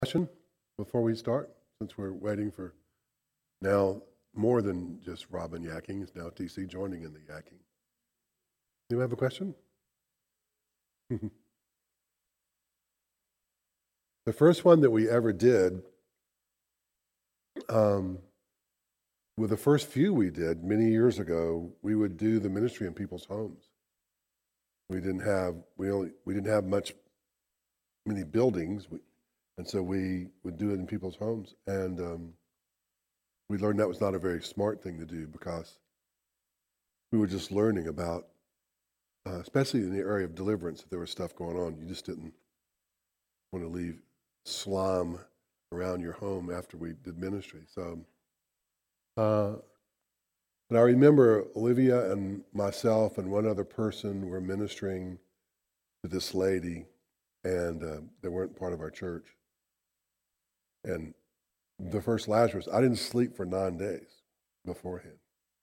Question before we start, since we're waiting for now more than just Robin yakking, it's now TC joining in the yakking. Do you have a question? The first one that we ever did, with the first few we did many years ago, we would do the ministry in people's homes. We didn't have many buildings, and so we would do it in people's homes. And we learned that was not a very smart thing to do because we were just learning about, especially in the area of deliverance, if there was stuff going on, you just didn't want to leave slime around your home after we did ministry. So, but I remember Olivia and myself and one other person were ministering to this lady, and they weren't part of our church. And the first Lazarus, I didn't sleep for 9 days beforehand.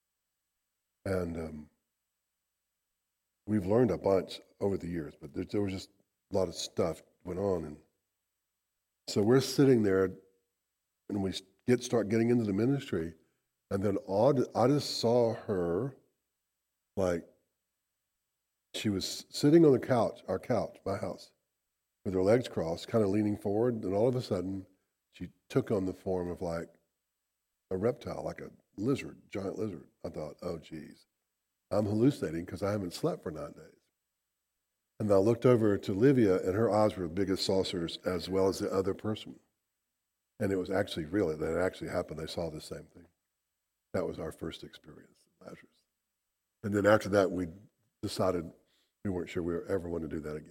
And we've learned a bunch over the years, but there was just a lot of stuff went on. And so we're sitting there, and we start getting into the ministry, and then I just saw her, like, she was sitting on the couch, our couch, my house, with her legs crossed, kind of leaning forward, and all of a sudden, she took on the form of like a reptile, like a lizard, giant lizard. I thought, oh, geez, I'm hallucinating because I haven't slept for 9 days. And I looked over to Livia, and her eyes were big as saucers, as well as the other person. And it was actually real. That actually happened. They saw the same thing. That was our first experience with Lazarus. And then after that, we decided we weren't sure we ever want to do that again.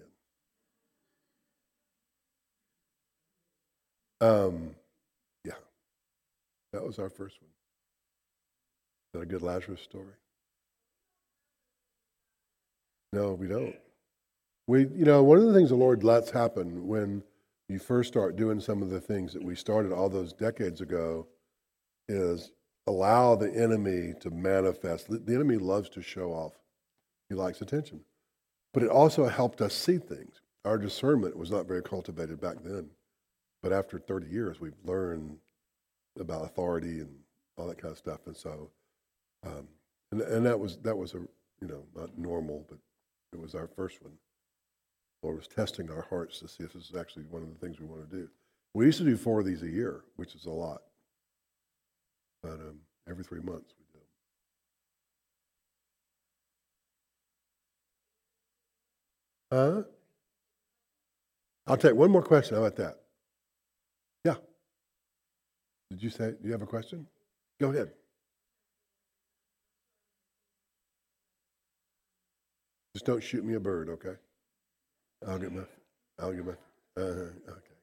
Yeah, that was our first one. Is that a good Lazarus story? No, we don't. One of the things the Lord lets happen when you first start doing some of the things that we started all those decades ago is allow the enemy to manifest. The enemy loves to show off. He likes attention. But it also helped us see things. Our discernment was not very cultivated back then. But after 30 years, we've learned about authority and all that kind of stuff. And so, and that was a, not normal, but it was our first one. The Lord was testing our hearts to see if this is actually one of the things we want to do. We used to do 4 of these a year, which is a lot. But every 3 months we do. I'll take one more question. How about that? Yeah. Do you have a question? Go ahead. Just don't shoot me a bird, okay? I'll get my, okay.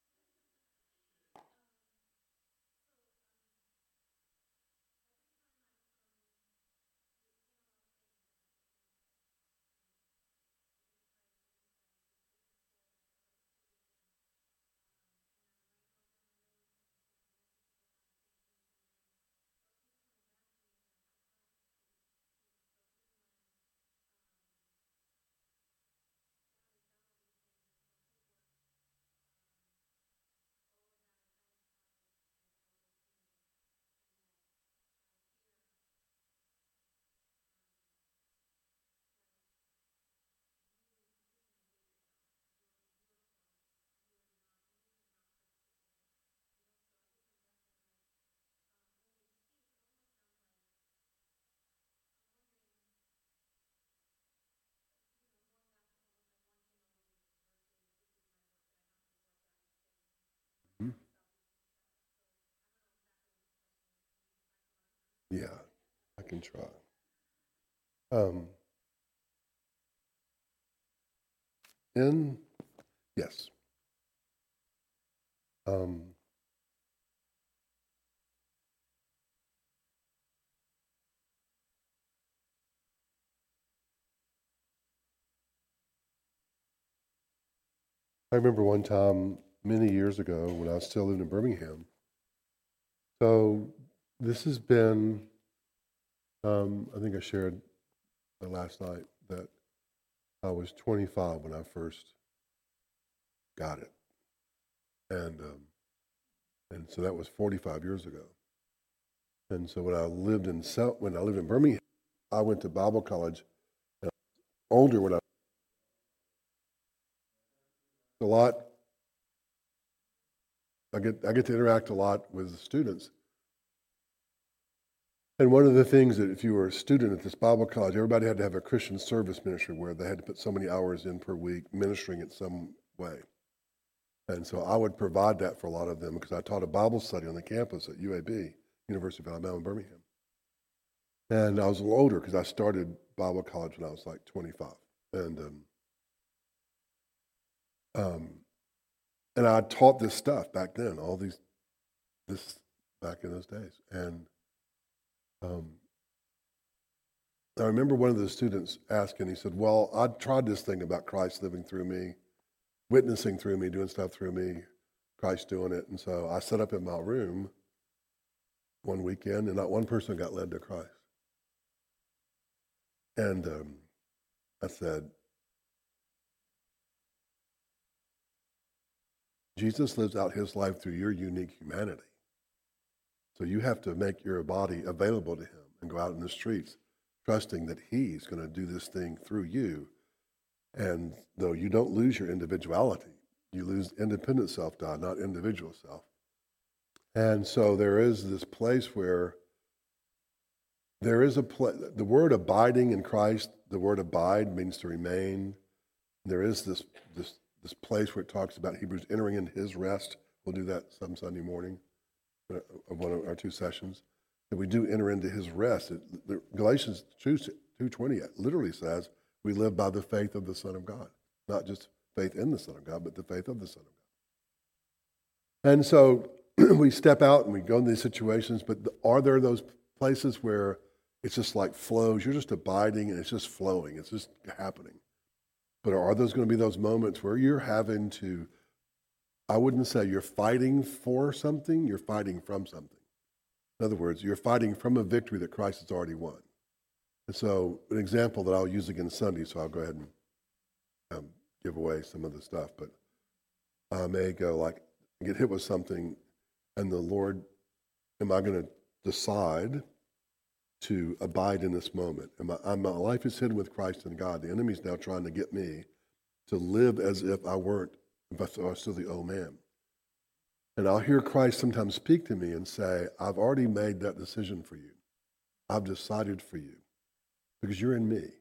Mhm. Yeah, I can try. Um, in, yes. Um, I remember one time many years ago when I was still living in Birmingham. So this has been, I think I shared last night that I was 25 when I first got it. And so that was 45 years ago. And so when I lived in Birmingham, I went to Bible college. And I was older when I a lot. I get to interact a lot with the students. And one of the things that if you were a student at this Bible college, everybody had to have a Christian service ministry where they had to put so many hours in per week ministering in some way. And so I would provide that for a lot of them because I taught a Bible study on the campus at UAB, University of Alabama in Birmingham. And I was a little older because I started Bible college when I was like 25. And I taught this stuff back then, this back in those days. And I remember one of the students asking, he said, well, I tried this thing about Christ living through me, witnessing through me, doing stuff through me, Christ doing it. And so I set up in my room one weekend, and not one person got led to Christ. And I said, Jesus lives out his life through your unique humanity. So you have to make your body available to him and go out in the streets, trusting that he's going to do this thing through you. And though you don't lose your individuality, you lose independent self, God, not individual self. And so there is this place where there is the word abiding in Christ, the word abide means to remain. There is this place where it talks about Hebrews entering into his rest. We'll do that some Sunday morning of one of our two sessions. That we do enter into his rest. Galatians 2:20 literally says we live by the faith of the Son of God. Not just faith in the Son of God, but the faith of the Son of God. And so we step out and we go into these situations, but are there those places where it's just like flows? You're just abiding and it's just flowing. It's just happening. But are those going to be those moments where you're having to, I wouldn't say you're fighting for something, you're fighting from something. In other words, you're fighting from a victory that Christ has already won. And so an example that I'll use again Sunday, so I'll go ahead and give away some of the stuff, but I may go like, get hit with something, and the Lord, am I going to decide to abide in this moment? My life is hidden with Christ and God. The enemy's now trying to get me to live as if I was still the old man. And I'll hear Christ sometimes speak to me and say, I've already made that decision for you. I've decided for you because you're in me.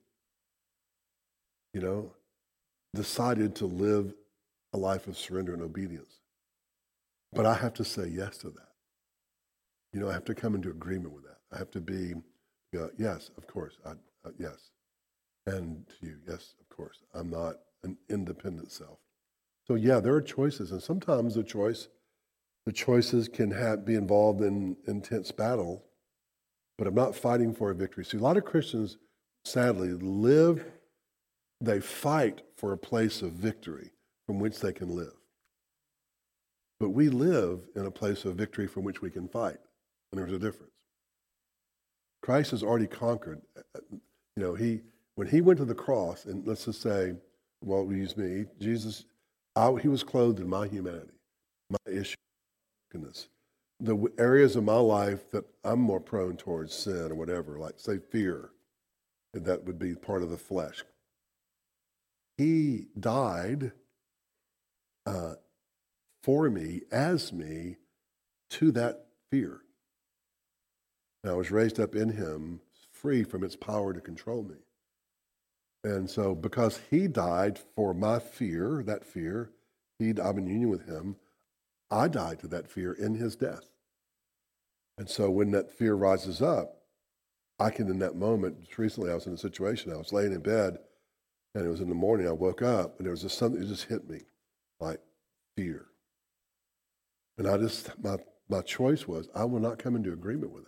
Decided to live a life of surrender and obedience. But I have to say yes to that. I have to come into agreement with that. I have to be, yes, of course, yes. And to you, yes, of course. I'm not an independent self. So yeah, there are choices. And sometimes the choices can be involved in intense battle, but I'm not fighting for a victory. See, a lot of Christians, sadly, they fight for a place of victory from which they can live. But we live in a place of victory from which we can fight, and there's a difference. Christ has already conquered. When he went to the cross, and let's just say, well, we use me, Jesus, he was clothed in my humanity, my issue, the areas of my life that I'm more prone towards sin or whatever, like say fear, and that would be part of the flesh. He died for me, as me, to that fear. And I was raised up in him, free from its power to control me. And so because he died for my fear, I'm in union with him, I died to that fear in his death. And so when that fear rises up, I can, in that moment, just recently I was in a situation, I was laying in bed, and it was in the morning, I woke up, and there was just something that just hit me, like fear. And my choice was, I will not come into agreement with that.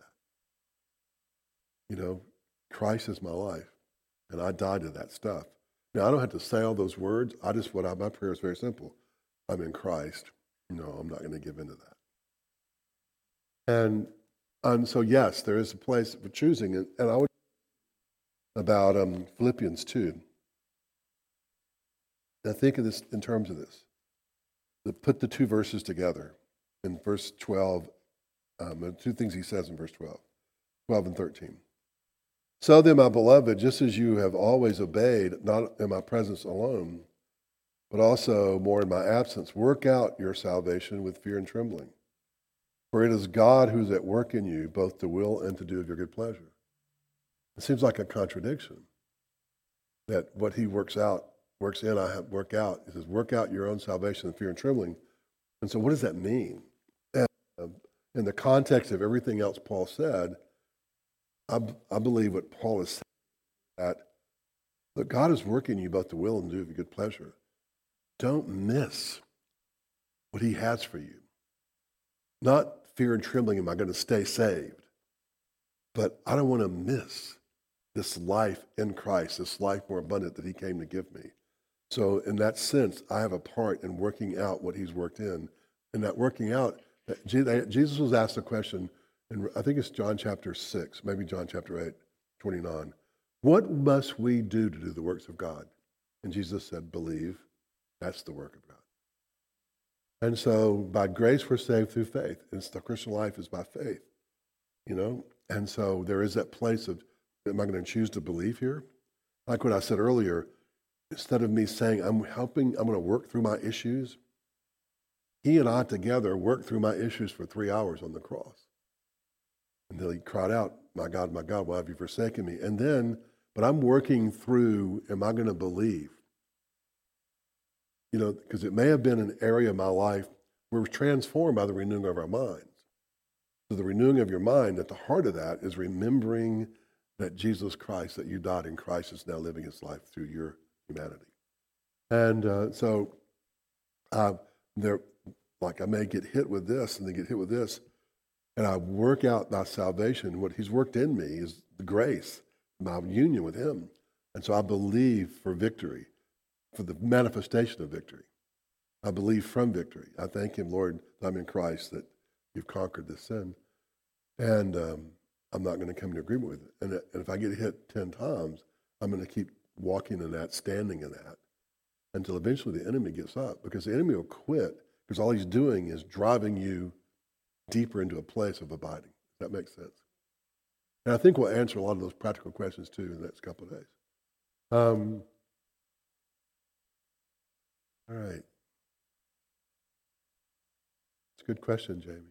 Christ is my life, and I died to that stuff. Now, I don't have to say all those words. My prayer is very simple. I'm in Christ. I'm not going to give in to that. And so, yes, there is a place for choosing. And I would about Philippians 2. Now, think of this in terms of this. put the two verses together in verse 12. Two things he says in verse 12 and 13. So then, my beloved, just as you have always obeyed, not in my presence alone, but also more in my absence, work out your salvation with fear and trembling. For it is God who is at work in you, both to will and to do of your good pleasure. It seems like a contradiction that what he works in, I work out. He says, work out your own salvation with fear and trembling. And so what does that mean? And, in the context of everything else Paul said, I believe what Paul is saying, that God is working in you both to will and do of your good pleasure. Don't miss what he has for you. Not fear and trembling, am I going to stay saved? But I don't want to miss this life in Christ, this life more abundant that he came to give me. So in that sense, I have a part in working out what he's worked in. And that working out, Jesus was asked a question, and I think it's John chapter 6, maybe John chapter 8, 29. What must we do to do the works of God? And Jesus said, believe. That's the work of God. And so by grace we're saved through faith. And the Christian life is by faith, And so there is that place of, am I going to choose to believe here? Like what I said earlier, instead of me saying, I'm going to work through my issues, he and I together worked through my issues for 3 hours on the cross. Until he cried out, my God, why have you forsaken me? And then, but I'm working through, am I going to believe? Because it may have been an area of my life where we're transformed by the renewing of our minds. So the renewing of your mind, at the heart of that is remembering that Jesus Christ, that you died in Christ, is now living his life through your humanity. And so I may get hit with this and then get hit with this, and I work out my salvation. What he's worked in me is the grace, my union with him. And so I believe for victory, for the manifestation of victory. I believe from victory. I thank him, Lord, that I'm in Christ, that you've conquered this sin. And I'm not going to come into agreement with it. And if I get hit 10 times, I'm going to keep walking in that, standing in that, until eventually the enemy gets up. Because the enemy will quit, because all he's doing is driving you deeper into a place of abiding. That makes sense. And I think we'll answer a lot of those practical questions too in the next couple of days. All right. It's a good question, Jamie.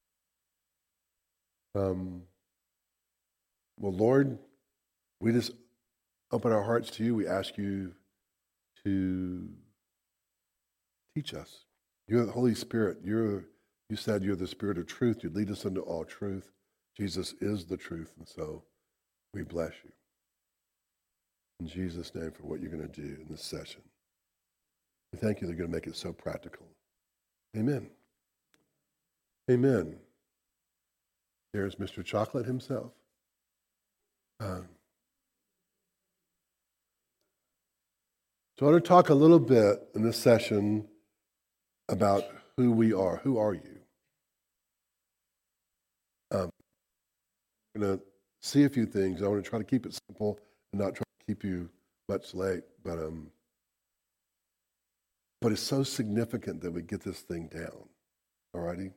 Well, Lord, we just open our hearts to you. We ask you to teach us. You're the Holy Spirit. You said you're the Spirit of truth. You lead us into all truth. Jesus is the truth, and so we bless you. In Jesus' name for what you're going to do in this session. We thank you that you're going to make it so practical. Amen. Amen. There's Mr. Chocolate himself. So I want to talk a little bit in this session about who we are. Who are you? I'm going to see a few things. I want to try to keep it simple and not try to keep you much late. But it's so significant that we get this thing down. All righty?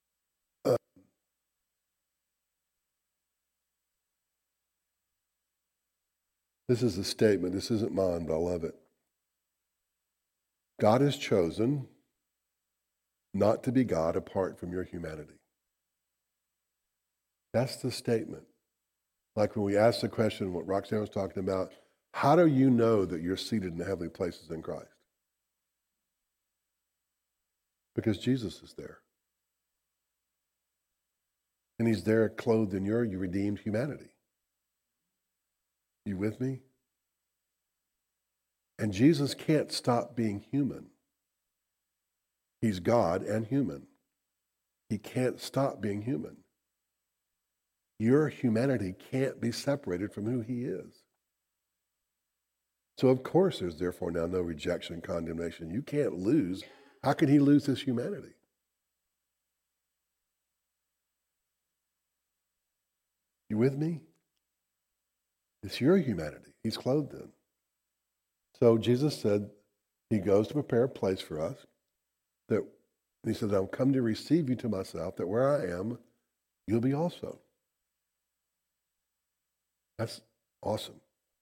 This is a statement. This isn't mine, but I love it. God has chosen not to be God apart from your humanity. That's the statement. Like when we ask the question, what Roxanne was talking about, how do you know that you're seated in the heavenly places in Christ? Because Jesus is there. And he's there clothed in your redeemed humanity. You with me? And Jesus can't stop being human. He's God and human. He can't stop being human. Your humanity can't be separated from who he is. So of course there's therefore now no rejection, condemnation. You can't lose. How can he lose his humanity? You with me? It's your humanity. He's clothed in. So Jesus said he goes to prepare a place for us. that he said, I've come to receive you to myself, that where I am, you'll be also. That's awesome.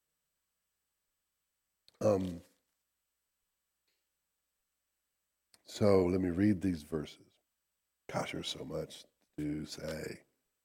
So let me read these verses. Gosh, there's so much to say.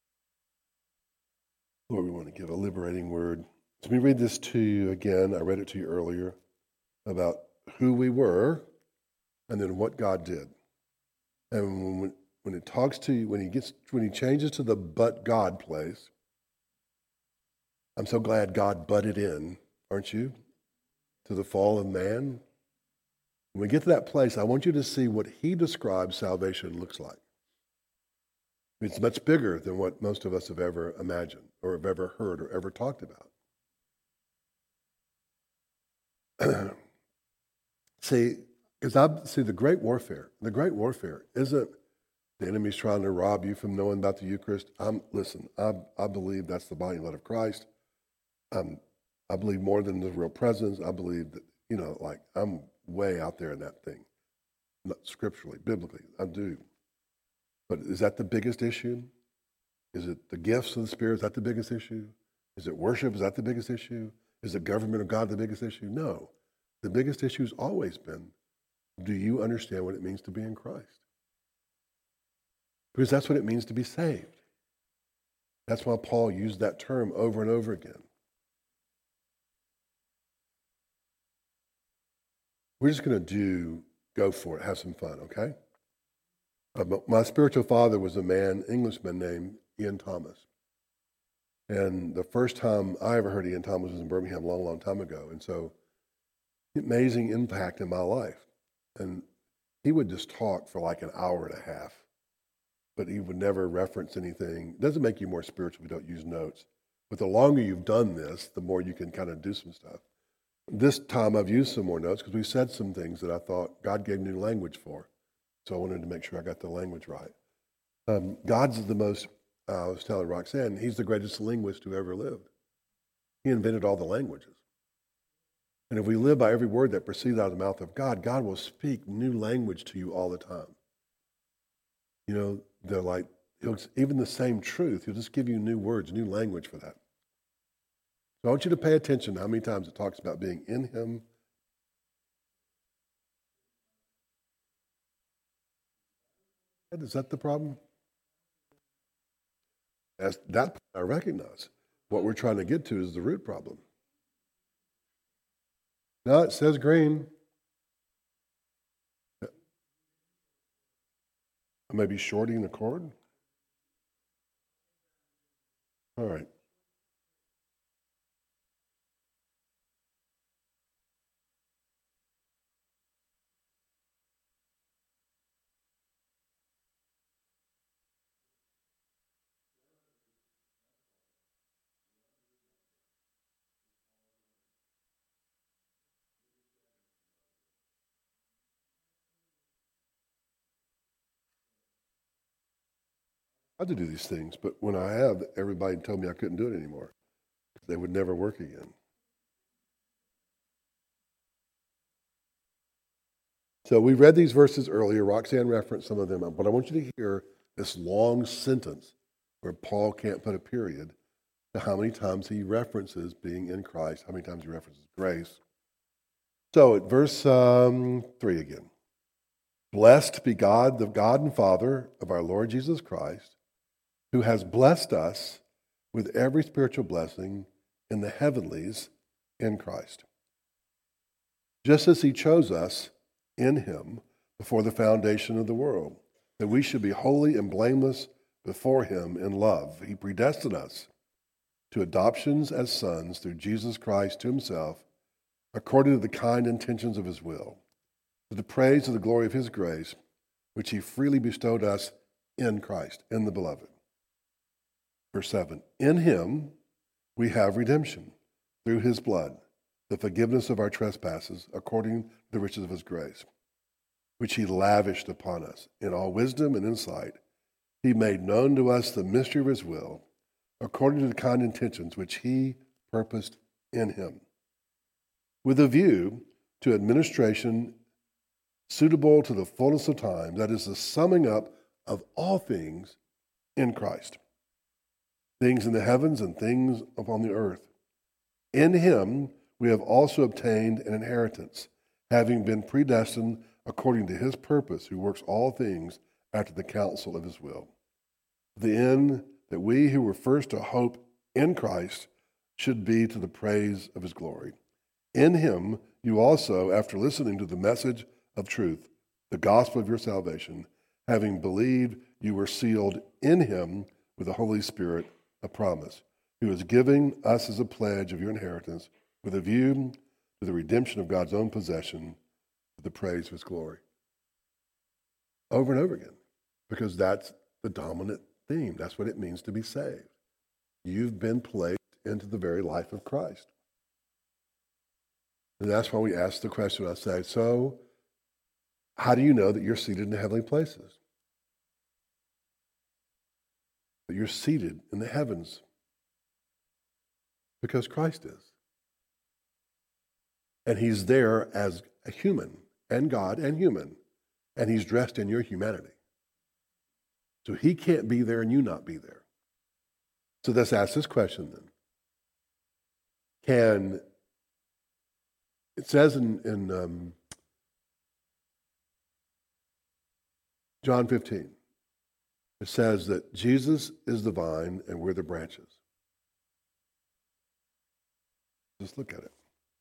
Lord, we want to give a liberating word. So let me read this to you again. I read it to you earlier about who we were and then what God did. And when it talks to you, when he changes to the but God place, I'm so glad God butted in, aren't you? To the fall of man. When we get to that place, I want you to see what he describes salvation looks like. It's much bigger than what most of us have ever imagined or have ever heard or ever talked about. See, because I see the great warfare. The great warfare isn't the enemy's trying to rob you from knowing about the Eucharist. Listen, I believe that's the body and blood of Christ. I believe more than the real presence. I believe that, I'm way out there in that thing. Not scripturally, biblically, I do. But is that the biggest issue? Is it the gifts of the Spirit? Is that the biggest issue? Is it worship? Is that the biggest issue? Is the government of God the biggest issue? No. The biggest issue has always been, do you understand what it means to be in Christ? Because that's what it means to be saved. That's why Paul used that term over and over again. We're just going to go for it, have some fun, okay? My spiritual father was a Englishman named Ian Thomas. And the first time I ever heard Ian Thomas was in Birmingham a long, long time ago. And so, amazing impact in my life. And he would just talk for like an hour and a half, but he would never reference anything. It doesn't make you more spiritual if you don't use notes. But the longer you've done this, the more you can kind of do some stuff. This time I've used some more notes because we said some things that I thought God gave new language for. So I wanted to make sure I got the language right. God's the most, I was telling Roxanne, he's the greatest linguist who ever lived. He invented all the languages. And if we live by every word that proceeds out of the mouth of God, God will speak new language to you all the time. They're like, even the same truth, he'll just give you new words, new language for that. So I want you to pay attention to how many times it talks about being in him. Is that the problem? That I recognize. What we're trying to get to is the root problem. No, it says green. I may be shorting the cord. All right. I had to do these things, but when I have, everybody told me I couldn't do it anymore. They would never work again. So we read these verses earlier. Roxanne referenced some of them, but I want you to hear this long sentence where Paul can't put a period to how many times he references being in Christ, how many times he references grace. So at verse 3 again. Blessed be God, the God and Father of our Lord Jesus Christ, who has blessed us with every spiritual blessing in the heavenlies in Christ. Just as he chose us in him before the foundation of the world, that we should be holy and blameless before him in love. He predestined us to adoptions as sons through Jesus Christ to himself, according to the kind intentions of his will, to the praise of the glory of his grace, which he freely bestowed us in Christ, in the beloved. Verse 7, in him we have redemption through his blood, the forgiveness of our trespasses, according to the riches of his grace, which he lavished upon us in all wisdom and insight. He made known to us the mystery of his will, according to the kind intentions which he purposed in him, with a view to administration suitable to the fullness of time, that is the summing up of all things in Christ, things in the heavens and things upon the earth. In him we have also obtained an inheritance, having been predestined according to his purpose, who works all things after the counsel of his will. The end that we who were first to hope in Christ should be to the praise of his glory. In him you also, after listening to the message of truth, the gospel of your salvation, having believed, you were sealed in him with the Holy Spirit of promise, who is giving us as a pledge of your inheritance with a view to the redemption of God's own possession, to the praise of his glory. Over and over again, because that's the dominant theme. That's what it means to be saved. You've been placed into the very life of Christ. And that's why we ask the question, I say, so how do you know that you're seated in the heavenly places? That you're seated in the heavens? Because Christ is. And he's there as a human, and God and human, and he's dressed in your humanity. So he can't be there and you not be there. So let's ask this question then. It says in John 15, it says that Jesus is the vine and we're the branches. Just look at it.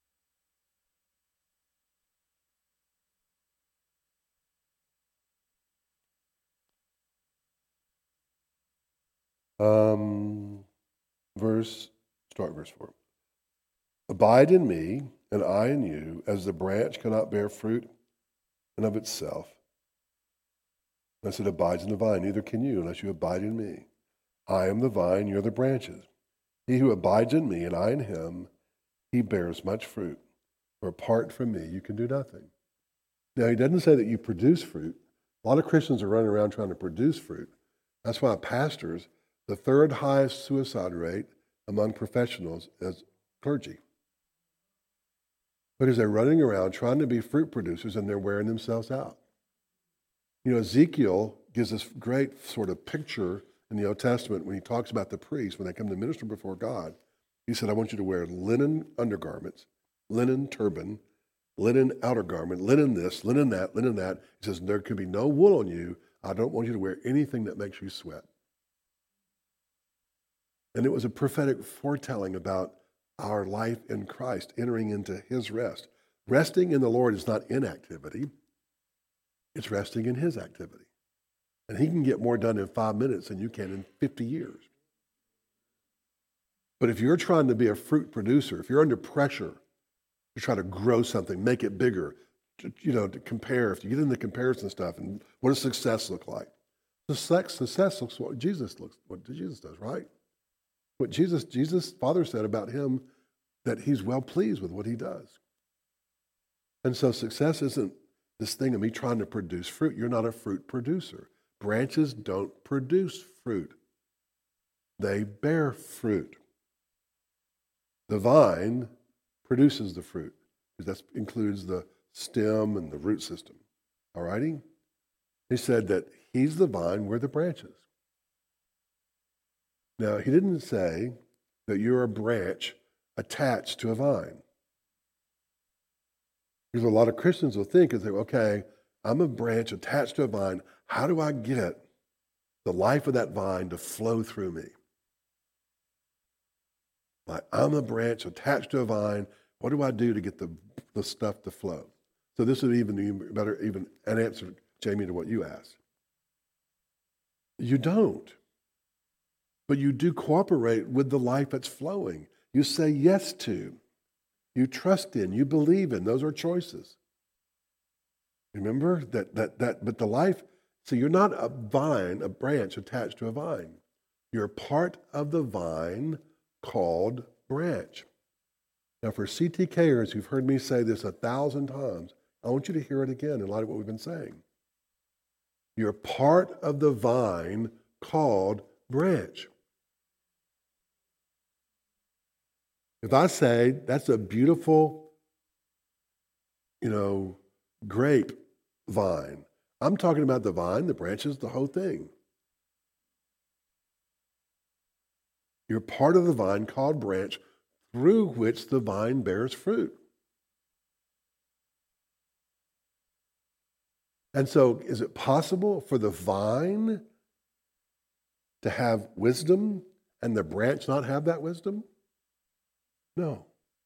Start verse 4. Abide in me, and I in you, as the branch cannot bear fruit and of itself, unless it abides in the vine, neither can you unless you abide in me. I am the vine, you're the branches. He who abides in me, and I in him, he bears much fruit. For apart from me, you can do nothing. Now, he doesn't say that you produce fruit. A lot of Christians are running around trying to produce fruit. That's why pastors, the third highest suicide rate among professionals is clergy. Because they're running around trying to be fruit producers and they're wearing themselves out. You know, Ezekiel gives this great sort of picture in the Old Testament when he talks about the priests, when they come to minister before God. He said, I want you to wear linen undergarments, linen turban, linen outer garment, linen this, linen that, linen that. He says, there could be no wool on you. I don't want you to wear anything that makes you sweat. And it was a prophetic foretelling about our life in Christ, entering into his rest. Resting in the Lord is not inactivity. It's resting in his activity. And he can get more done in 5 minutes than you can in 50 years. But if you're trying to be a fruit producer, if you're under pressure to try to grow something, make it bigger, to compare, if you get into comparison stuff, and what does success look like? Success looks what Jesus does, right? What Jesus' Father said about him, that he's well pleased with what he does. And so success isn't this thing of me trying to produce fruit. You're not a fruit producer. Branches don't produce fruit. They bear fruit. The vine produces the fruit, because that includes the stem and the root system. All righty? He said that he's the vine, we're the branches. Now, he didn't say that you're a branch attached to a vine. Because a lot of Christians will think, okay, I'm a branch attached to a vine. How do I get the life of that vine to flow through me? Like, I'm a branch attached to a vine. What do I do to get the stuff to flow? So this would even be better, even an answer, Jamie, to what you asked. You don't. But you do cooperate with the life that's flowing. You say yes to. You trust in. You believe in. Those are choices. Remember that. But the life. So you're not a vine, a branch attached to a vine. You're part of the vine called branch. Now, for CTKers who've heard me say this 1,000 times, I want you to hear it again in light of what we've been saying. You're part of the vine called branch. If I say, that's a beautiful, grape vine. I'm talking about the vine, the branches, the whole thing. You're part of the vine called branch through which the vine bears fruit. And so, is it possible for the vine to have wisdom and the branch not have that wisdom? No.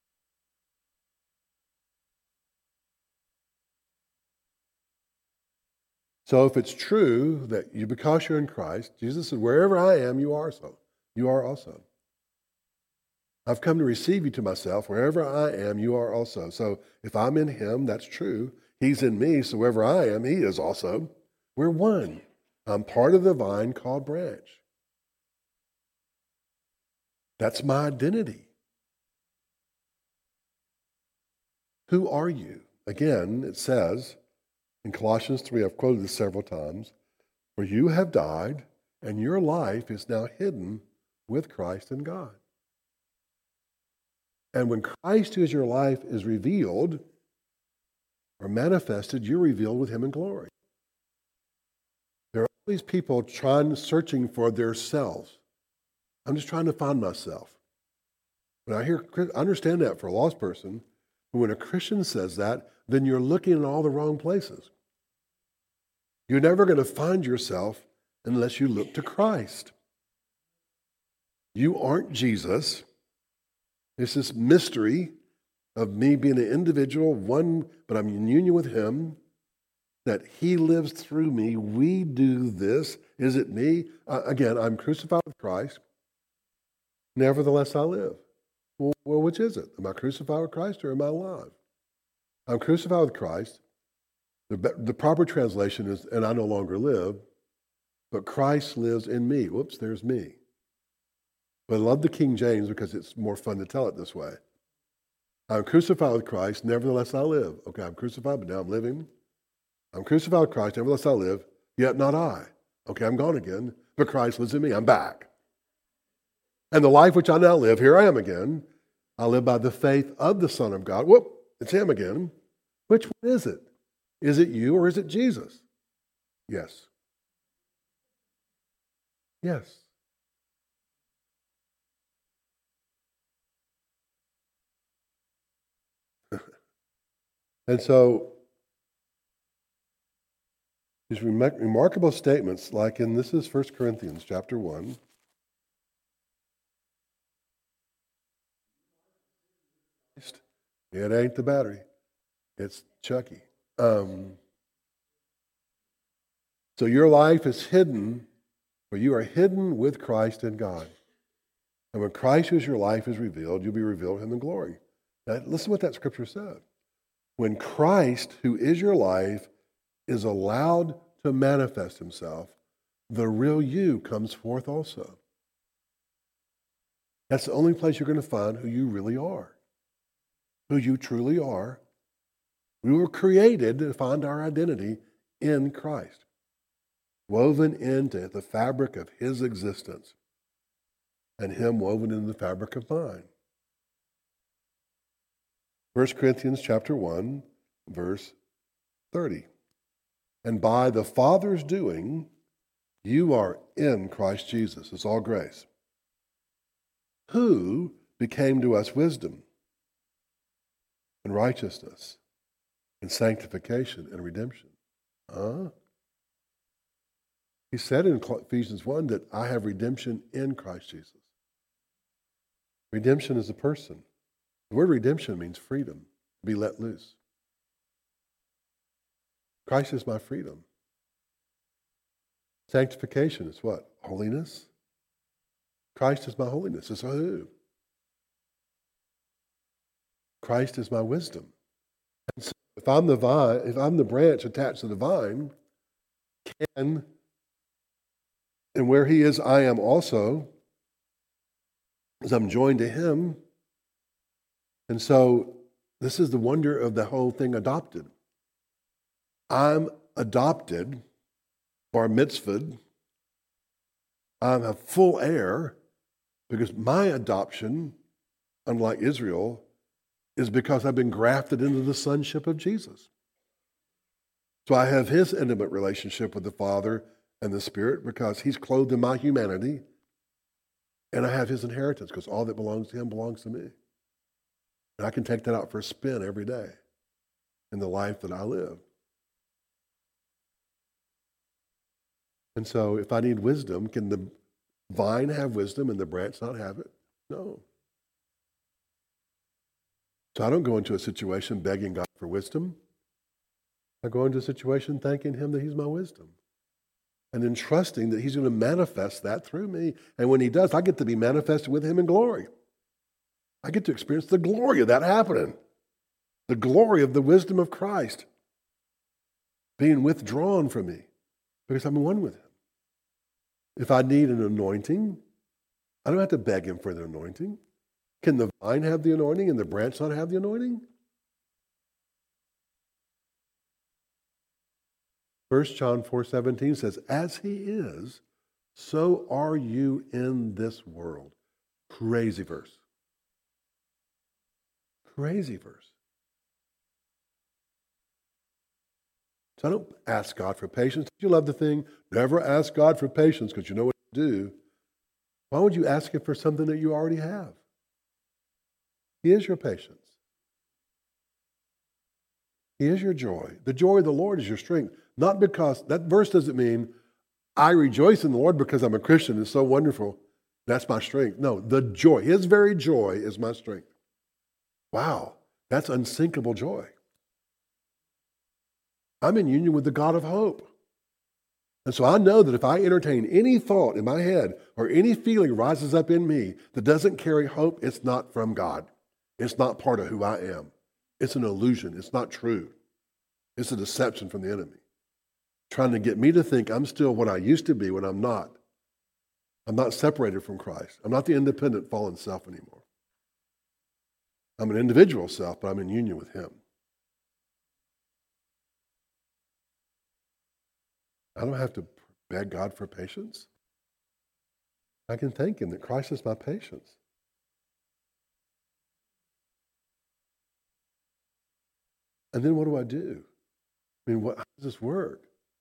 So if it's true that because you're in Christ, Jesus said, wherever I am, you are so. You are also. I've come to receive you to myself. Wherever I am, you are also. So if I'm in him, that's true. He's in me, so wherever I am, he is also. We're one. I'm part of the vine called branch. That's my identity. Who are you? Again, it says in Colossians 3, I've quoted this several times, for you have died, and your life is now hidden with Christ in God. And when Christ, who is your life, is revealed or manifested, you're revealed with him in glory. There are all these people searching for their selves. I'm just trying to find myself. When I understand that for a lost person, but when a Christian says that, then you're looking in all the wrong places. You're never going to find yourself unless you look to Christ. You aren't Jesus. It's this mystery of me being an individual, one, but I'm in union with him, that he lives through me. We do this. Is it me? Again, I'm crucified with Christ. Nevertheless, I live. Well, which is it? Am I crucified with Christ or am I alive? I'm crucified with Christ. The proper translation is, and I no longer live, but Christ lives in me. Whoops, there's me. But I love the King James because it's more fun to tell it this way. I'm crucified with Christ, nevertheless I live. Okay, I'm crucified, but now I'm living. I'm crucified with Christ, nevertheless I live, yet not I. Okay, I'm gone again, but Christ lives in me. I'm back. And the life which I now live, here I am again. I live by the faith of the Son of God. Whoop, it's him again. Which one is it? Is it you or is it Jesus? Yes. Yes. And so, these remarkable statements, like this is 1 Corinthians chapter 1. It ain't the battery. It's Chucky. So your life is hidden, for you are hidden with Christ in God. And when Christ, who is your life, is revealed, you'll be revealed in the glory. Now, listen to what that scripture said. When Christ, who is your life, is allowed to manifest himself, the real you comes forth also. That's the only place you're going to find who you really are, who you truly are. We were created to find our identity in Christ, woven into the fabric of his existence, and him woven into the fabric of mine. 1 Corinthians chapter 1, verse 30. And by the Father's doing, you are in Christ Jesus. It's all grace. Who became to us wisdom and righteousness and sanctification and redemption. He said in Ephesians 1 that I have redemption in Christ Jesus. Redemption is a person. The word redemption means freedom, to be let loose. Christ is my freedom. Sanctification is what? Holiness. Christ is my holiness. It's a who? Christ is my wisdom. And so if I'm the vine, if I'm the branch attached to the vine, and where he is, I am also, as I'm joined to him. And so this is the wonder of the whole thing, adopted. I'm adopted, bar mitzvahed. I'm a full heir because my adoption, unlike Israel, is because I've been grafted into the sonship of Jesus. So I have his intimate relationship with the Father and the Spirit because he's clothed in my humanity. And I have his inheritance because all that belongs to him belongs to me. And I can take that out for a spin every day in the life that I live. And so if I need wisdom, can the vine have wisdom and the branch not have it? No. So I don't go into a situation begging God for wisdom. I go into a situation thanking him that he's my wisdom. And then trusting that he's going to manifest that through me. And when he does, I get to be manifested with him in glory. I get to experience the glory of that happening. The glory of the wisdom of Christ being withdrawn from me because I'm one with him. If I need an anointing, I don't have to beg him for the anointing. Can the vine have the anointing and the branch not have the anointing? 1 John 4:17 says, as he is, so are you in this world. Crazy verse. Crazy verse. So I don't ask God for patience. You love the thing, never ask God for patience because you know what to do. Why would you ask him for something that you already have? He is your patience. He is your joy. The joy of the Lord is your strength. Not because, that verse doesn't mean I rejoice in the Lord because I'm a Christian. It's so wonderful. That's my strength. No, the joy, his very joy is my strength. Wow, that's unsinkable joy. I'm in union with the God of hope. And so I know that if I entertain any thought in my head or any feeling rises up in me that doesn't carry hope, it's not from God. It's not part of who I am. It's an illusion. It's not true. It's a deception from the enemy, trying to get me to think I'm still what I used to be when I'm not. I'm not separated from Christ. I'm not the independent fallen self anymore. I'm an individual self, but I'm in union with him. I don't have to beg God for patience. I can thank him that Christ is my patience. And then what do? I mean, how does this work?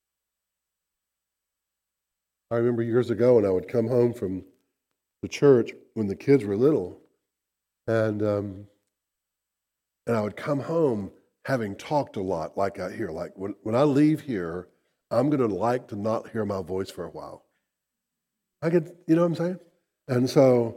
I remember years ago when I would come home from the church when the kids were little, and I would come home having talked a lot like I hear. Like when I leave here, I'm going to like to not hear my voice for a while. You know what I'm saying? And so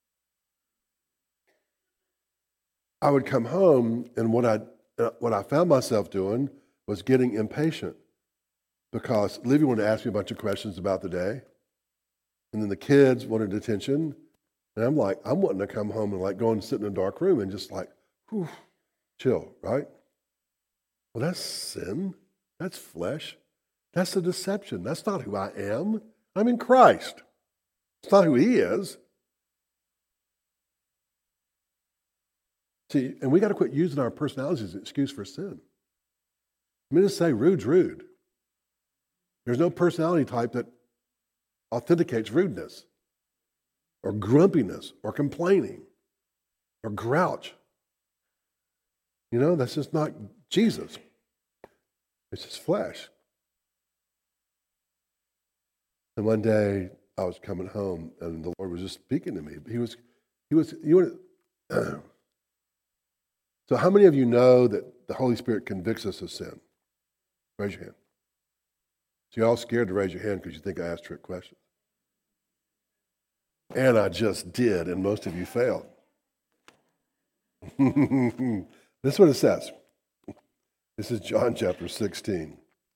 I would come home, and what I found myself doing was getting impatient because Livy wanted to ask me a bunch of questions about the day, and then the kids wanted attention, and I'm wanting to come home and like go and sit in a dark room and just like, whew, chill, right? Well, that's sin. That's flesh. That's a deception. That's not who I am. I'm in Christ. It's not who he is. See, and we got to quit using our personalities as an excuse for sin. I mean, just say rude's rude. There's no personality type that authenticates rudeness or grumpiness or complaining or grouch. You know, that's just not Jesus. It's his flesh. And one day I was coming home and the Lord was just speaking to me. So how many of you know that the Holy Spirit convicts us of sin? Raise your hand. So you're all scared to raise your hand because you think I asked trick questions. And I just did, and most of you failed. This is what it says. This is John chapter 16.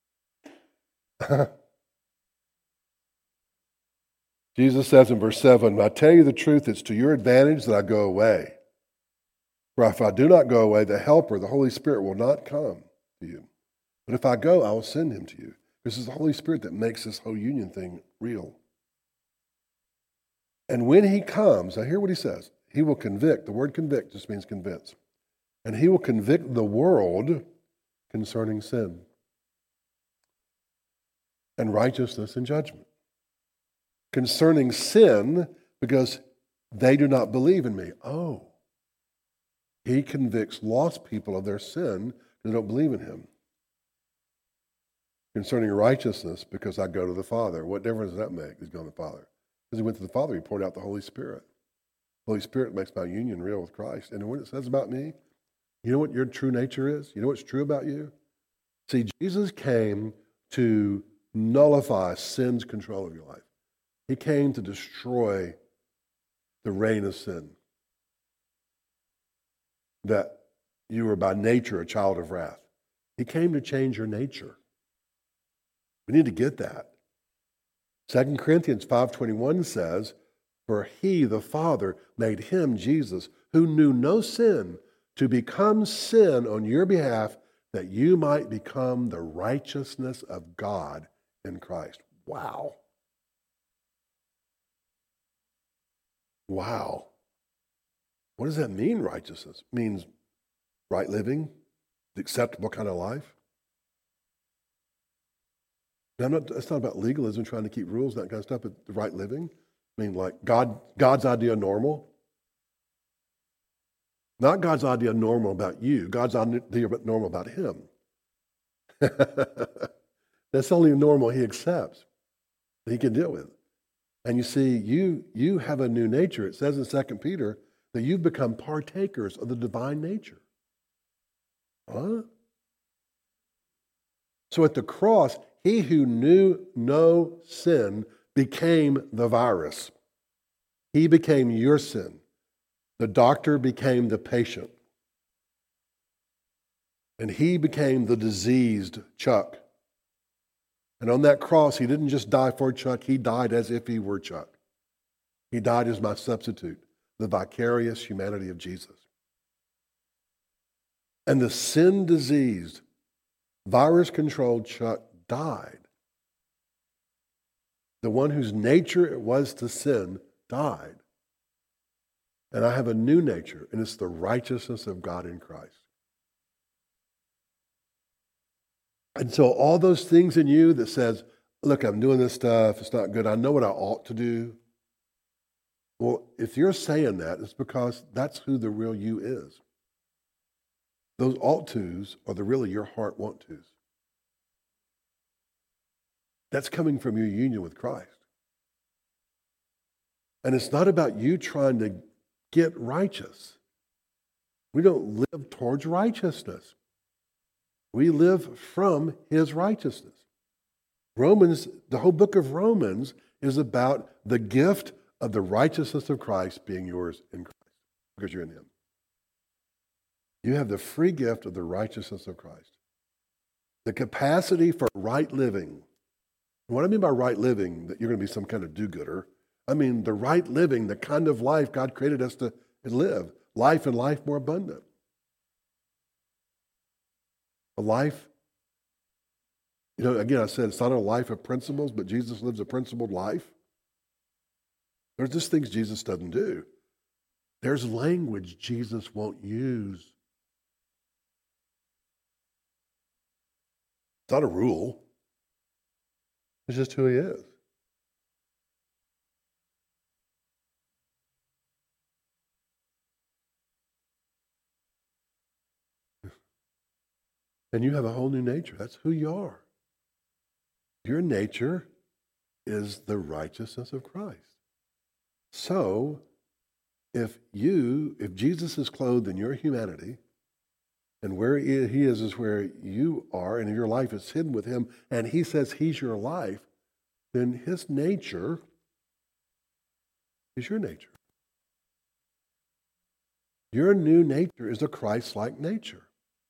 Jesus says in verse 7, I tell you the truth, it's to your advantage that I go away. For if I do not go away, the Helper, the Holy Spirit, will not come to you. But if I go, I will send him to you. This is the Holy Spirit that makes this whole union thing real. And when he comes, now hear what he says. He will convict. The word convict just means convince. And he will convict the world concerning sin and righteousness and judgment. Concerning sin, because they do not believe in me. Oh, he convicts lost people of their sin because they don't believe in him. concerning righteousness because I go to the Father. What difference does that make? He's going to the Father. Because he went to the Father, he poured out the Holy Spirit. The Holy Spirit makes my union real with Christ. And what it says about me, you know what your true nature is? You know what's true about you? See, Jesus came to nullify sin's control of your life. He came to destroy the reign of sin. That you were by nature a child of wrath. He came to change your nature. We need to get that. 2 Corinthians 5:21 says, for he, the Father, made him, Jesus, who knew no sin, to become sin on your behalf, that you might become the righteousness of God in Christ. Wow. Wow. What does that mean, righteousness? It means right living, the acceptable kind of life. Now, it's not about legalism, trying to keep rules, that kind of stuff, but the right living. I mean, like God's idea of normal. Not God's idea of normal about you. God's idea of normal about him. That's only normal he accepts, that he can deal with. And you see, you have a new nature. It says in 2 Peter that you've become partakers of the divine nature. Huh? So at the cross, he who knew no sin became the virus. He became your sin. The doctor became the patient. And he became the diseased Chuck. And on that cross, he didn't just die for Chuck, he died as if he were Chuck. He died as my substitute, the vicarious humanity of Jesus. And the sin-diseased, virus-controlled Chuck died. The one whose nature it was to sin died. And I have a new nature, and it's the righteousness of God in Christ. And so all those things in you that says, look, I'm doing this stuff, it's not good, I know what I ought to do. Well, if you're saying that, it's because that's who the real you is. Those ought tos are the really your heart want tos. That's coming from your union with Christ. And it's not about you trying to get righteous. We don't live towards righteousness. We live from his righteousness. Romans, the whole book of Romans is about the gift of the righteousness of Christ being yours in Christ, because you're in him. You have the free gift of the righteousness of Christ. The capacity for right living. What I mean by right living, that you're going to be some kind of do-gooder. I mean the right living, the kind of life God created us to live. Life and life more abundant. A life, again, I said it's not a life of principles, but Jesus lives a principled life. There's just things Jesus doesn't do. There's language Jesus won't use. It's not a rule. It's just who he is. And you have a whole new nature. That's who you are. Your nature is the righteousness of Christ. So, if Jesus is clothed in your humanity, and where he is where you are, and your life is hidden with him, and he says he's your life, then his nature is your nature. Your new nature is a Christ-like nature.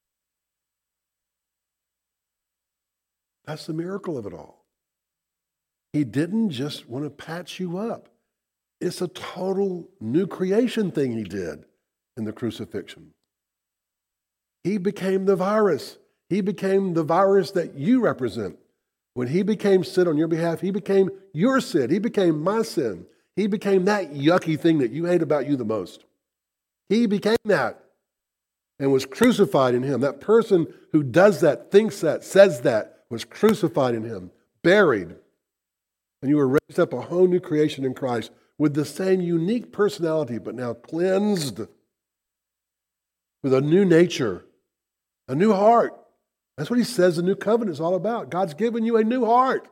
That's the miracle of it all. He didn't just want to patch you up. It's a total new creation thing he did in the crucifixion. He became the virus. He became the virus that you represent. When he became sin on your behalf, he became your sin. He became my sin. He became that yucky thing that you hate about you the most. He became that and was crucified in him. That person who does that, thinks that, says that, was crucified in him, buried. And you were raised up a whole new creation in Christ with the same unique personality, but now cleansed with a new nature, a new heart, That's what he says the new covenant is all about. God's given you a new heart.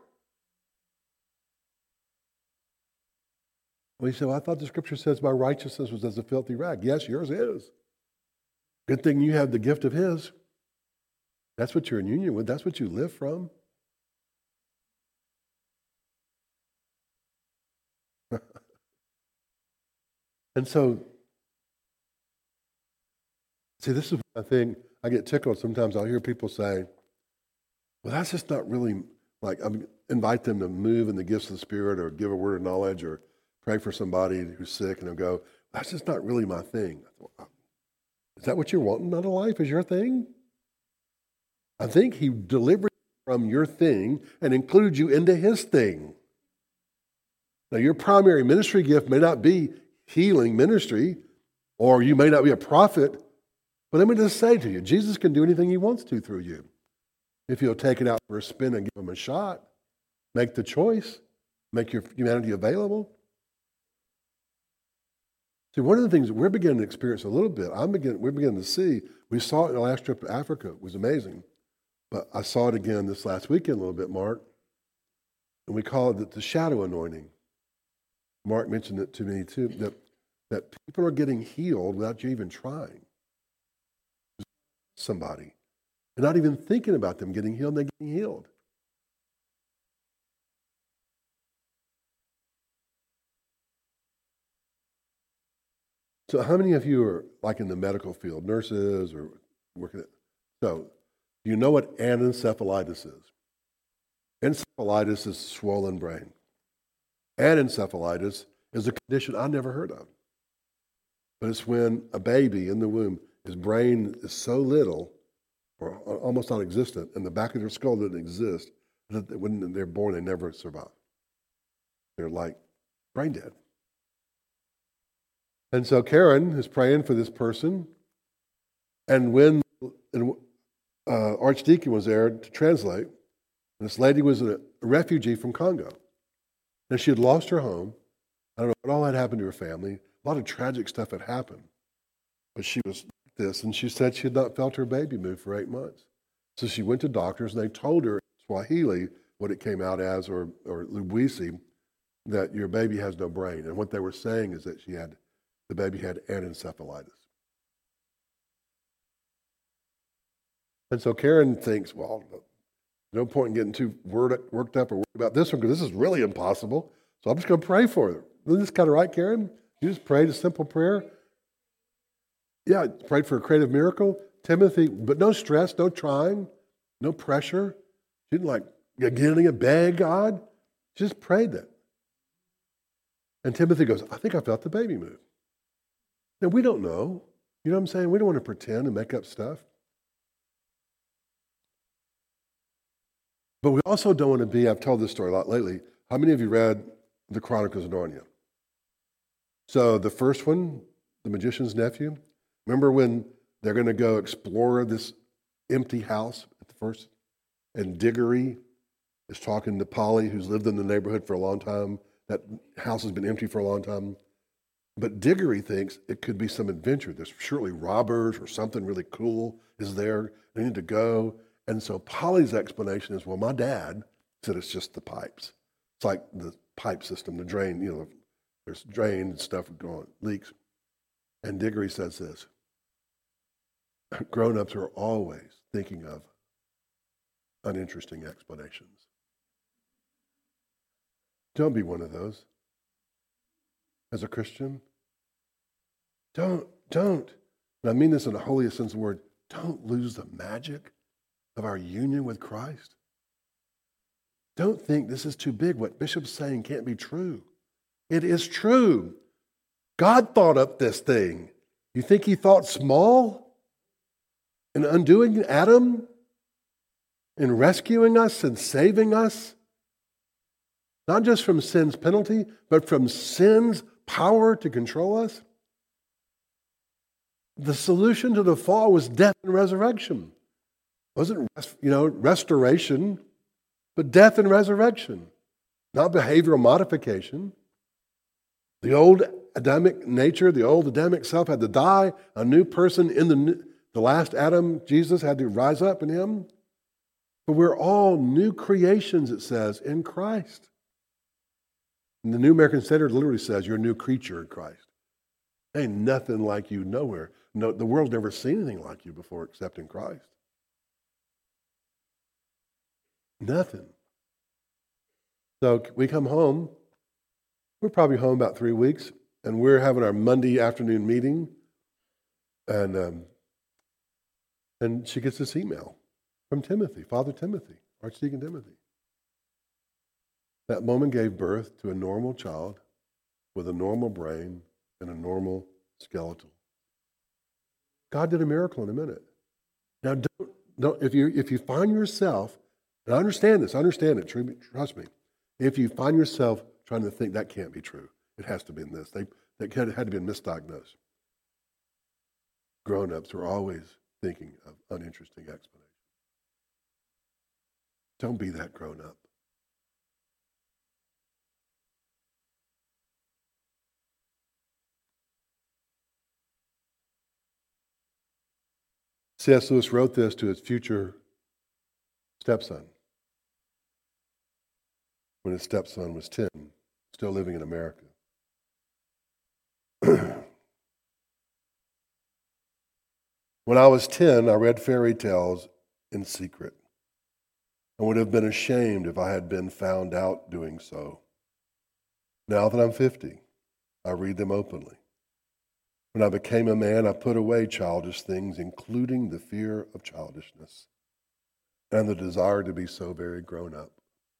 Well, you say, well, I thought the scripture says my righteousness was as a filthy rag. Yes, yours is. Good thing you have the gift of his. That's what you're in union with. That's what you live from. And so, see, this is a thing I get tickled. Sometimes I'll hear people say, well, that's just not really, like, invite them to move in the gifts of the Spirit or give a word of knowledge or pray for somebody who's sick, and they'll go, that's just not really my thing. Is that what you're wanting out of life? Is your thing? I think he delivered you from your thing and includes you into his thing. Now, your primary ministry gift may not be healing ministry, or you may not be a prophet, but let me just say to you, Jesus can do anything he wants to through you. If you'll take it out for a spin and give him a shot, make the choice, make your humanity available. See, one of the things that we're beginning to experience a little bit, we're beginning to see, we saw it in the last trip to Africa, it was amazing. But I saw it again this last weekend a little bit, Mark, and we call it the shadow anointing. Mark mentioned it to me too, that people are getting healed without you even trying. Somebody. They're not even thinking about them getting healed, they're getting healed. So how many of you are like in the medical field, nurses or working at, so do you know what anencephalitis is? Encephalitis is swollen brain. Anencephalitis is a condition I never heard of. But it's when a baby in the womb, his brain is so little or almost non-existent, and the back of their skull doesn't exist, that when they're born, they never survive. They're like brain dead. And so Karen is praying for this person, and when an archdeacon was there to translate, and this lady was a refugee from Congo. And she had lost her home. I don't know what all had happened to her family. A lot of tragic stuff had happened. But she was this, and she said she had not felt her baby move for 8 months. So she went to doctors, and they told her in Swahili what it came out as, or Lubwisi, that your baby has no brain. And what they were saying is that the baby had anencephalitis. And so Karen thinks, well, no point in getting too worked up or worried about this one, because this is really impossible. So I'm just going to pray for her. Isn't this kind of right, Karen? You just prayed a simple prayer. Yeah, prayed for a creative miracle. Timothy, but no stress, no trying, no pressure. She didn't like getting a beg God. She just prayed that. And Timothy goes, I think I felt the baby move. Now, we don't know. You know what I'm saying? We don't want to pretend and make up stuff. But we also don't want to be, I've told this story a lot lately. How many of you read the Chronicles of Narnia? So the first one, the magician's nephew, remember when they're going to go explore this empty house at the first? And Diggory is talking to Polly, who's lived in the neighborhood for a long time. That house has been empty for a long time. But Diggory thinks it could be some adventure. There's surely robbers or something really cool is there. They need to go. And so Polly's explanation is, well, my dad said it's just the pipes. It's like the pipe system, the drain, there's drain and stuff going, leaks. And Diggory says this, grown-ups are always thinking of uninteresting explanations. Don't be one of those. As a Christian, don't, and I mean this in the holiest sense of the word, don't lose the magic of our union with Christ. Don't think this is too big. What Bishop's saying can't be true. It is true. God thought up this thing. You think he thought small in undoing Adam, in rescuing us and saving us? Not just from sin's penalty, but from sin's power to control us? The solution to the fall was death and resurrection. It wasn't, restoration, but death and resurrection, not behavioral modification. The old Adamic nature, the old Adamic self had to die. A new person in the last Adam, Jesus, had to rise up in him. But we're all new creations, it says, in Christ. And the New American Standard literally says you're a new creature in Christ. Ain't nothing like you nowhere. No, the world's never seen anything like you before except in Christ. Nothing. So we come home. We're probably home about 3 weeks, and we're having our Monday afternoon meeting, and she gets this email from Timothy, Father Timothy, Archdeacon Timothy. That woman gave birth to a normal child with a normal brain and a normal skeletal. God did a miracle in a minute. Now, don't if you find yourself, and I understand it, trust me. If you find yourself trying to think that can't be true, it has to be in this. That had to be misdiagnosed. Grown-ups are always thinking of uninteresting explanations. Don't be that grown-up. C.S. Lewis wrote this to his future stepson when his stepson was 10, still living in America. When I was 10, I read fairy tales in secret. I would have been ashamed if I had been found out doing so. Now that I'm 50, I read them openly. When I became a man, I put away childish things, including the fear of childishness and the desire to be so very grown up.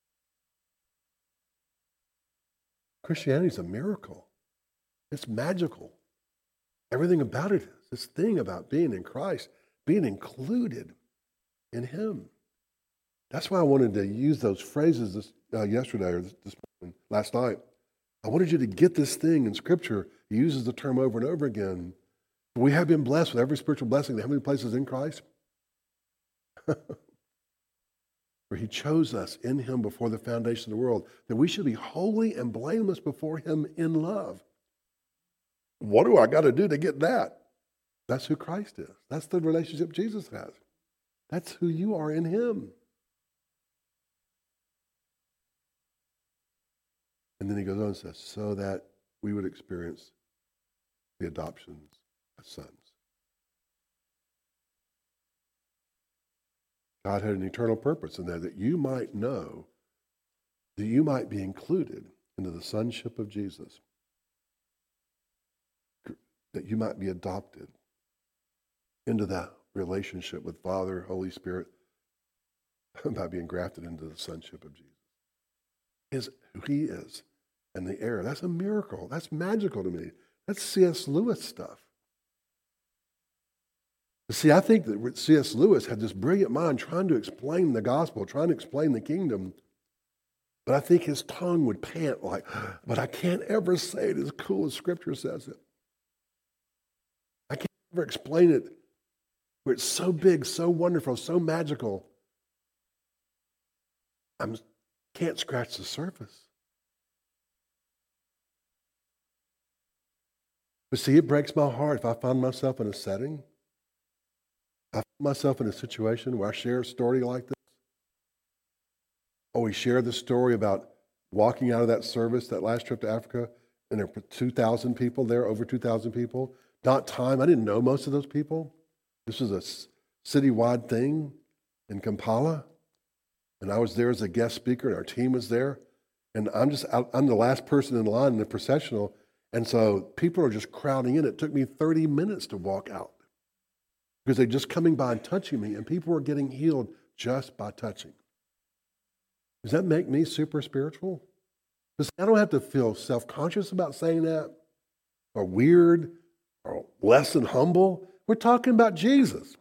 Christianity is a miracle. It's magical. Everything about it is. This thing about being in Christ, being included in Him. That's why I wanted to use those phrases yesterday or this morning, last night. I wanted you to get this thing in Scripture. He uses the term over and over again. We have been blessed with every spiritual blessing in heavenly places in Christ. For He chose us in Him before the foundation of the world, that we should be holy and blameless before Him in love. What do I got to do to get that? That's who Christ is. That's the relationship Jesus has. That's who you are in Him. And then he goes on and says, so that we would experience the adoptions as sons. God had an eternal purpose in there that you might know, that you might be included into the sonship of Jesus, that you might be adopted into that relationship with Father, Holy Spirit, by being grafted into the sonship of Jesus. Is who He is. And the heir. That's a miracle. That's magical to me. That's C.S. Lewis stuff. See, I think that C.S. Lewis had this brilliant mind trying to explain the gospel, trying to explain the kingdom. But I think his tongue would pant like, but I can't ever say it as cool as Scripture says it. I can't ever explain it where it's so big, so wonderful, so magical. I can't scratch the surface. But see, it breaks my heart if I find myself in a setting, I find myself in a situation where I share a story like this. Oh, we shared the story about walking out of that service, that last trip to Africa, and there were 2,000 people there, over 2,000 people. Not time. I didn't know most of those people. This was a citywide thing in Kampala, and I was there as a guest speaker, and our team was there. And I'm the last person in line in the processional. And so people are just crowding in. It took me 30 minutes to walk out because they're just coming by and touching me, and people are getting healed just by touching. Does that make me super spiritual? Because I don't have to feel self-conscious about saying that or weird or less than humble. We're talking about Jesus.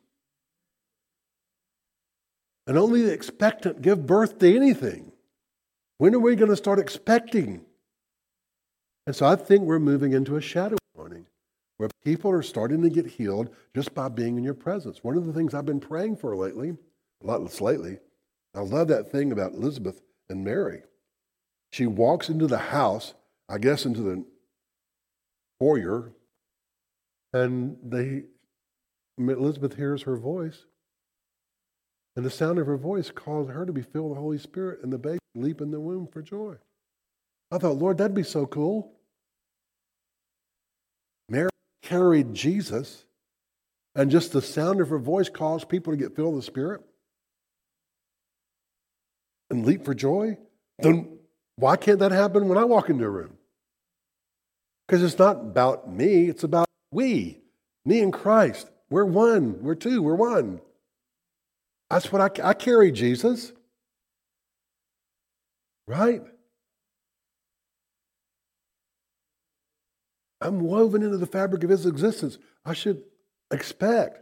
And only the expectant give birth to anything. When are we going to start expecting? And so I think we're moving into a shadow anointing where people are starting to get healed just by being in your presence. One of the things I've been praying for lately, a lot less lately, I love that thing about Elizabeth and Mary. She walks into the house, I guess into the foyer, and Elizabeth hears her voice. And the sound of her voice caused her to be filled with the Holy Spirit, and the baby leap in the womb for joy. I thought, Lord, that'd be so cool. Mary carried Jesus, and just the sound of her voice caused people to get filled with the Spirit and leap for joy. Then why can't that happen when I walk into a room? Because it's not about me, it's about we. Me and Christ. We're one. We're two. We're one. That's what I carry, Jesus. Right? I'm woven into the fabric of his existence. I should expect.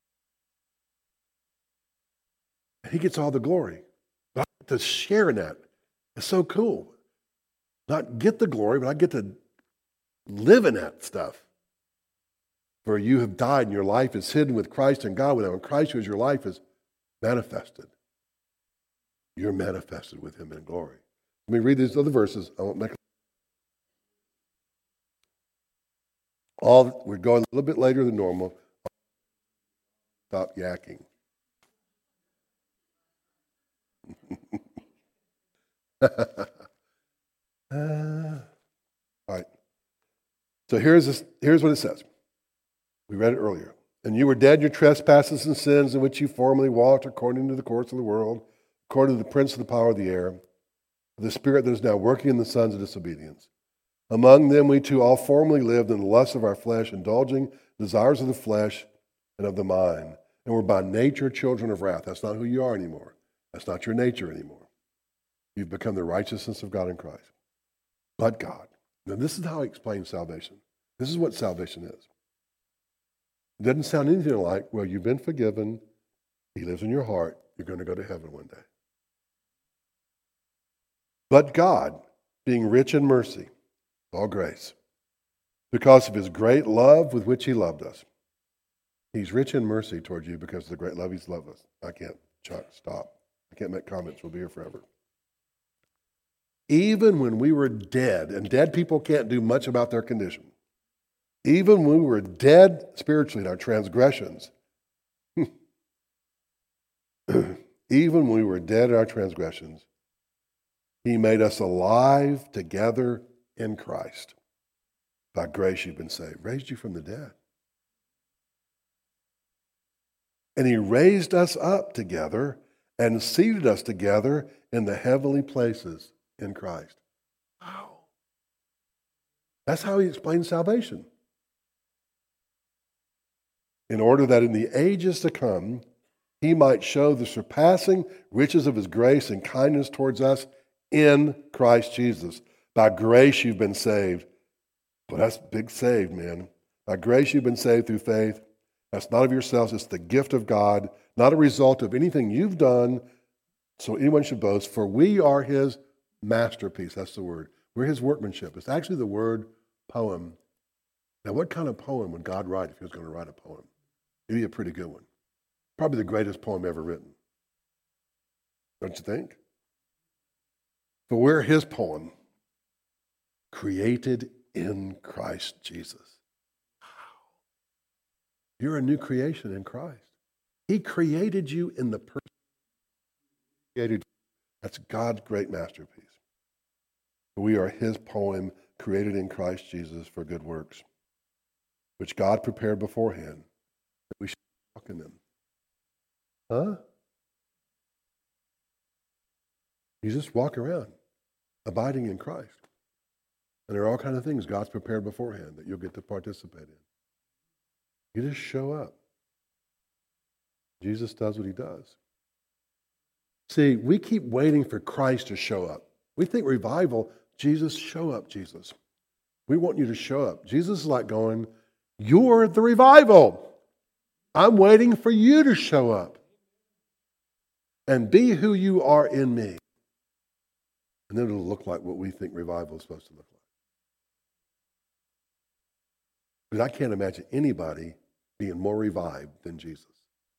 He gets all the glory. But I get to share in that. It's so cool. Not get the glory, but I get to live in that stuff. For you have died and your life is hidden with Christ in God. Without Christ, who is your life, is manifested. You're manifested with him in glory. Let me read these other verses. I won't make we're going a little bit later than normal. Stop yakking. All right. So here's what it says. We read it earlier. And you were dead in your trespasses and sins in which you formerly walked according to the course of the world, according to the prince of the power of the air, the spirit that is now working in the sons of disobedience. Among them we too all formerly lived in the lusts of our flesh, indulging desires of the flesh and of the mind. And we're by nature children of wrath. That's not who you are anymore. That's not your nature anymore. You've become the righteousness of God in Christ. But God. Now this is how he explains salvation. This is what salvation is. It doesn't sound anything like, well, you've been forgiven, he lives in your heart, you're going to go to heaven one day. But God, being rich in mercy, all grace, because of his great love with which he loved us. He's rich in mercy toward you because of the great love he's loved us. I can't, Chuck, stop. I can't make comments. We'll be here forever. Even when we were dead, and dead people can't do much about their condition, even when we were dead spiritually in our transgressions, even when we were dead in our transgressions, he made us alive together in Christ. By grace you've been saved. Raised you from the dead. And he raised us up together and seated us together in the heavenly places in Christ. Wow. That's how he explains salvation. In order that in the ages to come, he might show the surpassing riches of his grace and kindness towards us in Christ Jesus. By grace you've been saved. Well, that's big saved, man. By grace you've been saved through faith. That's not of yourselves. It's the gift of God, not a result of anything you've done, so anyone should boast. For we are his masterpiece. That's the word. We're his workmanship. It's actually the word poem. Now, what kind of poem would God write if he was going to write a poem? It'd be a pretty good one. Probably the greatest poem ever written. Don't you think? For we're his poem, created in Christ Jesus. Wow. You're a new creation in Christ. He created you in the person. That's God's great masterpiece. We are his poem, created in Christ Jesus for good works, which God prepared beforehand that we should walk in them. Huh? You just walk around, abiding in Christ. And there are all kinds of things God's prepared beforehand that you'll get to participate in. You just show up. Jesus does what he does. See, we keep waiting for Christ to show up. We think revival, Jesus, show up, Jesus. We want you to show up. Jesus is like going, you're the revival. I'm waiting for you to show up and be who you are in me. And then it'll look like what we think revival is supposed to look like. But I can't imagine anybody being more revived than Jesus.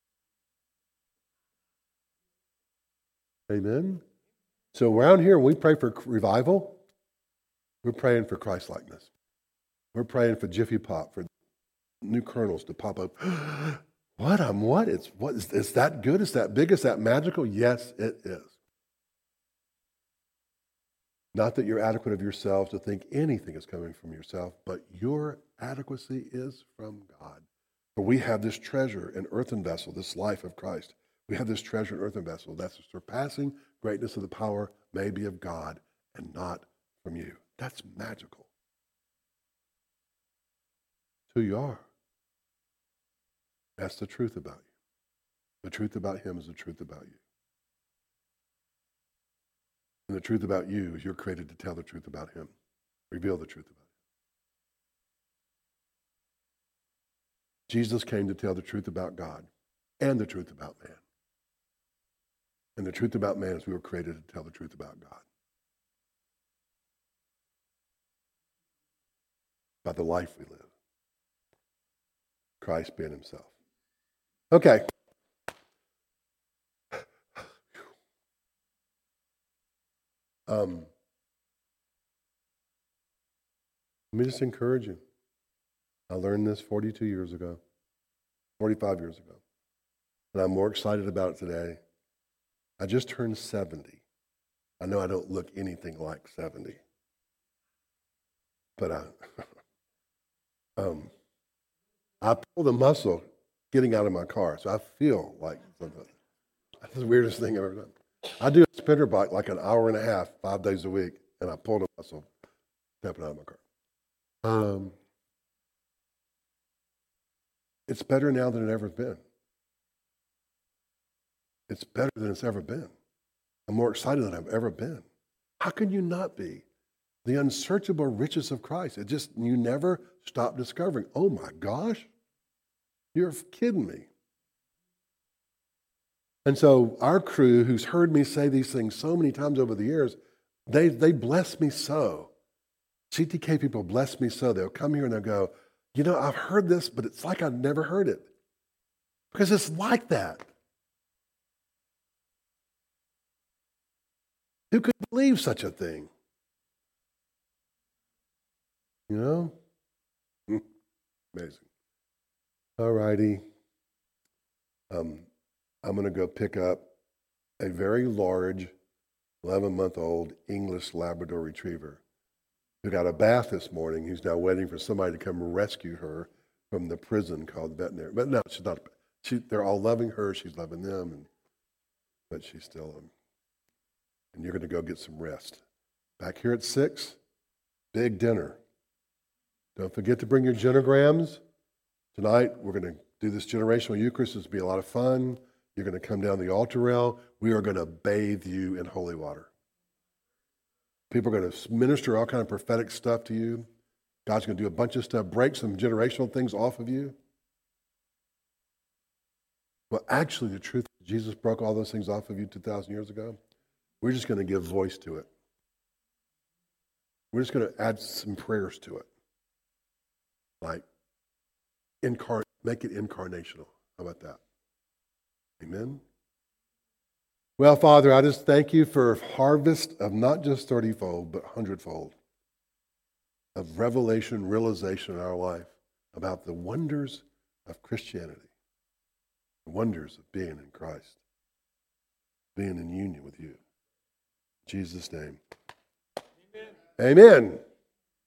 Amen? So around here, when we pray for revival, we're praying for Christ-likeness. We're praying for Jiffy Pop, for new kernels to pop up. What? Is that good? Is that big? Is that magical? Yes, it is. Not that you're adequate of yourself to think anything is coming from yourself, but your adequacy is from God. For we have this treasure in earthen vessel, this life of Christ. We have this treasure in earthen vessel. That's the surpassing greatness of the power may be of God and not from you. That's magical. It's who you are. That's the truth about you. The truth about him is the truth about you. And the truth about you is you're created to tell the truth about him. Reveal the truth about him. Jesus came to tell the truth about God and the truth about man. And the truth about man is we were created to tell the truth about God. About the life we live. Christ being himself. Okay. Let me just encourage you. I learned this 42 years ago, 45 years ago. And I'm more excited about it today. I just turned 70. I know I don't look anything like 70. But I pulled a muscle getting out of my car, so I feel like something. That's the weirdest thing I've ever done. I do a sprinter bike like an hour and a half, 5 days a week, and I pulled a muscle stepping out of my car. It's better now than it ever been. It's better than it's ever been. I'm more excited than I've ever been. How can you not be? The unsearchable riches of Christ. You never stop discovering. Oh my gosh, you're kidding me. And so our crew, who's heard me say these things so many times over the years, they bless me so. CTK people bless me so. They'll come here and they'll go, I've heard this, but it's like I've never heard it. Because it's like that. Who could believe such a thing? Amazing. All righty. I'm going to go pick up a very large 11-month-old English Labrador Retriever who got a bath this morning. He's now waiting for somebody to come rescue her from the prison called veterinary. But no, she's not. They're all loving her. She's loving them. But she's still and you're going to go get some rest. Back here at 6, big dinner. Don't forget to bring your genograms. Tonight, we're going to do this generational Eucharist. This will be a lot of fun. You're going to come down the altar rail. We are going to bathe you in holy water. People are going to minister all kind of prophetic stuff to you. God's going to do a bunch of stuff, break some generational things off of you. Well, actually, the truth is Jesus broke all those things off of you 2,000 years ago. We're just going to give voice to it. We're just going to add some prayers to it. Like, make it incarnational. How about that? Amen? Well, Father, I just thank you for a harvest of not just 30-fold, but 100-fold of revelation, realization in our life about the wonders of Christianity, the wonders of being in Christ, being in union with you. In Jesus' name. Amen. Amen.